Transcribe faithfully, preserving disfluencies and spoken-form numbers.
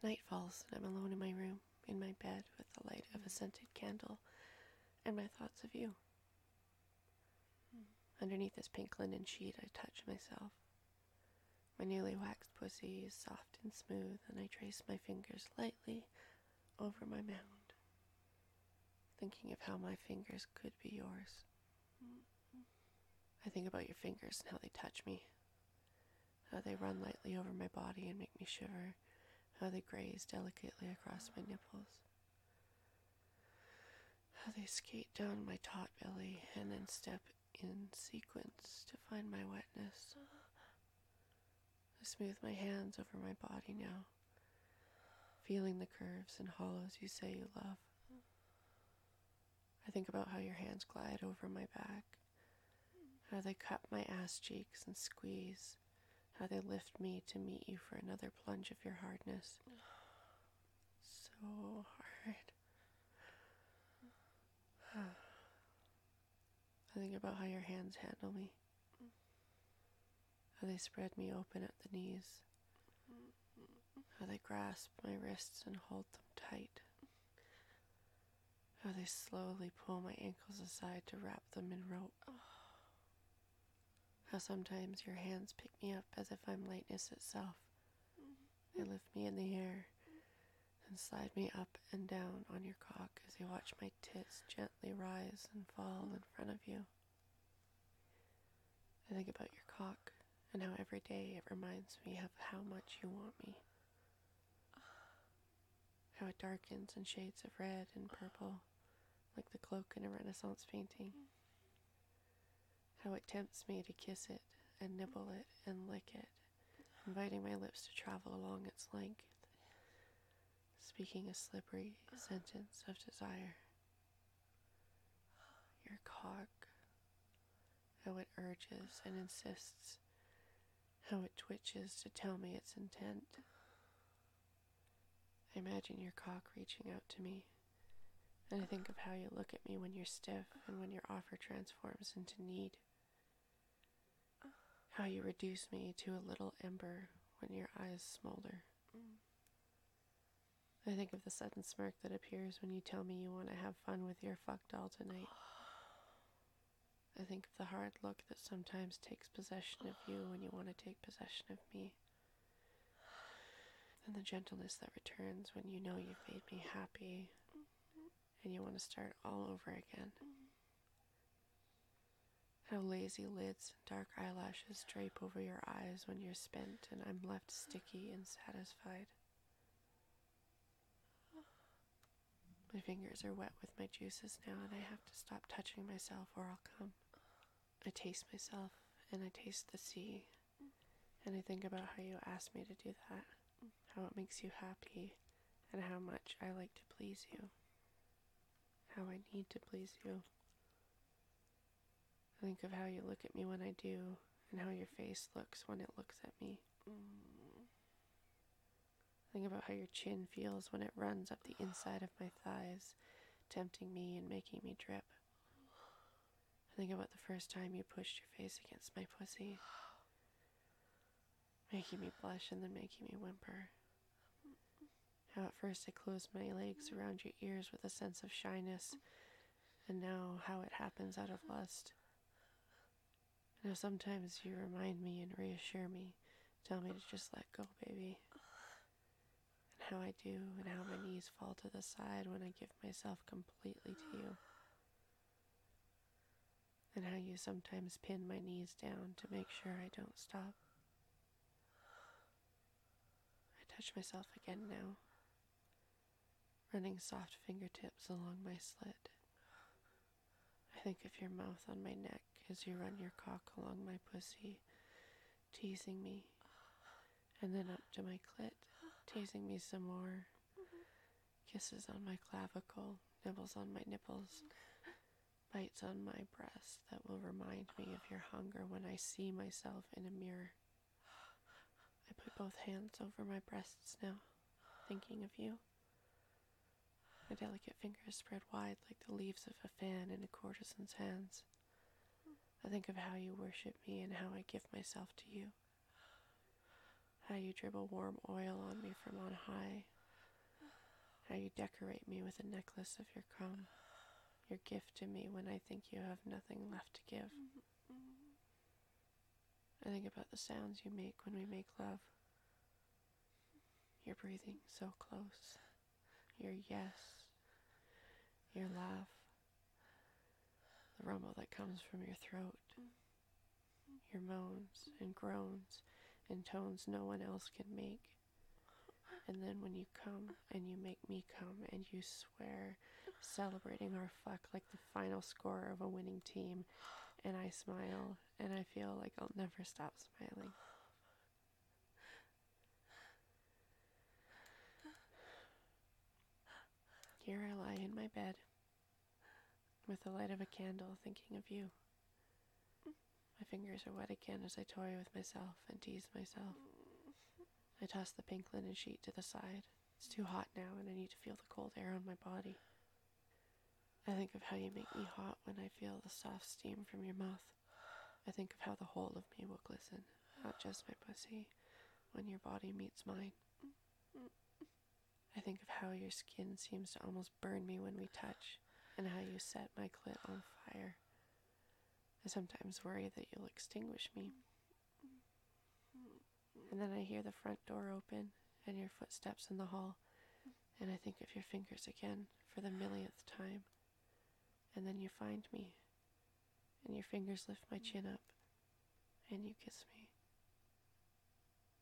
Night falls, and I'm alone in my room, in my bed, with the light of a scented candle, and my thoughts of you. Underneath this pink linen sheet, I touch myself. My newly waxed pussy is soft and smooth, and I trace my fingers lightly over my mound, thinking of how my fingers could be yours. I think about your fingers and how they touch me, how they run lightly over my body and make me shiver, how they graze delicately across my nipples, how they skate down my taut belly and then step in sequence to find my wetness. I smooth my hands over my body now, feeling the curves and hollows you say you love. I think about how your hands glide over my back, how they cup my ass cheeks and squeeze, how they lift me to meet you for another plunge of your hardness. So hard. I think about how your hands handle me, how they spread me open at the knees, how they grasp my wrists and hold them tight, how they slowly pull my ankles aside to wrap them in rope, how sometimes your hands pick me up as if I'm lightness itself. They lift me in the air and slide me up and down on your cock as you watch my tits gently rise and fall in front of you. I think about your cock and how every day it reminds me of how much you want me. How it darkens in shades of red and purple, like the cloak in a Renaissance painting. How it tempts me to kiss it and nibble it and lick it, inviting my lips to travel along its length, speaking a slippery sentence of desire. Your cock, how it urges and insists, how it twitches to tell me its intent. I imagine your cock reaching out to me, and I think of how you look at me when you're stiff and when your offer transforms into need. How you reduce me to a little ember when your eyes smolder. I think of the sudden smirk that appears when you tell me you want to have fun with your fuck doll tonight. I think of the hard look that sometimes takes possession of you when you want to take possession of me. And the gentleness that returns when you know you've made me happy and you want to start all over again. How lazy lids and dark eyelashes drape over your eyes when you're spent and I'm left sticky and satisfied. My fingers are wet with my juices now and I have to stop touching myself or I'll come. I taste myself and I taste the sea and I think about how you asked me to do that, how it makes you happy and how much I like to please you, how I need to please you. I think of how you look at me when I do, and how your face looks when it looks at me. Think about how your chin feels when it runs up the inside of my thighs, tempting me and making me drip. I think about the first time you pushed your face against my pussy, making me blush and then making me whimper. How at first I closed my legs around your ears with a sense of shyness, and now how it happens out of lust. Now sometimes you remind me and reassure me, tell me to just let go, baby. And how I do, and how my knees fall to the side when I give myself completely to you. And how you sometimes pin my knees down to make sure I don't stop. I touch myself again now, running soft fingertips along my slit. I think of your mouth on my neck as you run your cock along my pussy, teasing me, and then up to my clit, teasing me some more. Kisses on my clavicle, nibbles on my nipples, bites on my breast that will remind me of your hunger when I see myself in a mirror. I put both hands over my breasts now, thinking of you. My delicate fingers spread wide like the leaves of a fan in a courtesan's hands. I think of how you worship me and how I give myself to you. How you dribble warm oil on me from on high, how you decorate me with a necklace of your cum, your gift to me when I think you have nothing left to give. I think about the sounds you make when we make love. Your breathing so close. Your yes. Your laugh. The rumble that comes from your throat. Your moans and groans in tones no one else can make. And then when you come and you make me come and you swear, celebrating our fuck like the final score of a winning team, and I smile and I feel like I'll never stop smiling. Here I lie in my bed with the light of a candle thinking of you. My fingers are wet again as I toy with myself and tease myself. I toss the pink linen sheet to the side. It's too hot now and I need to feel the cold air on my body. I think of how you make me hot when I feel the soft steam from your mouth. I think of how the whole of me will glisten, not just my pussy, when your body meets mine. I think of how your skin seems to almost burn me when we touch, and how you set my clit on fire. I sometimes worry that you'll extinguish me. And then I hear the front door open and your footsteps in the hall, and I think of your fingers again for the millionth time. And then you find me, and your fingers lift my chin up, and you kiss me.